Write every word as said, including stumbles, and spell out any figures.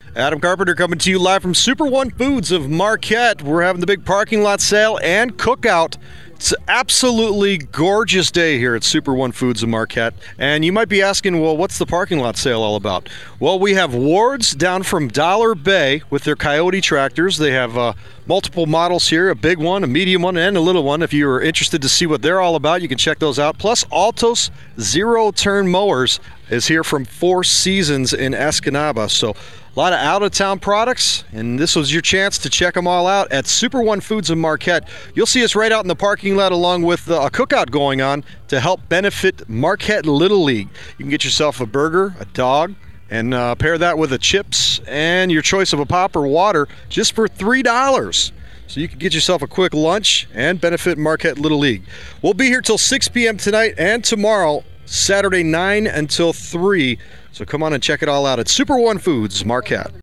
Adam Carpenter coming to you live from Super One Foods of Marquette. We're having the big parking lot sale and cookout. It's an absolutely gorgeous day here at Super One Foods of Marquette. And you might be asking, well, what's the parking lot sale all about? Well, we have Ward's down from Dollar Bay with their Coyote tractors. They have uh, multiple models here, a big one, a medium one, and a little one. If you're interested to see what they're all about, you can check those out. Plus, Altos Zero-Turn Mowers is here from Four Seasons in Escanaba. So a lot of out-of-town products, and this was your chance to check them all out at Super One Foods of Marquette. You'll see us right out in the parking lot along with uh, a cookout going on to help benefit Marquette Little League. You can get yourself a burger, a dog, and uh, pair that with a chips and your choice of a pop or water just for three dollars. So you can get yourself a quick lunch and benefit Marquette Little League. We'll be here till six p.m. tonight and tomorrow, Saturday nine until three. So come on and check it all out at Super One Foods Marquette.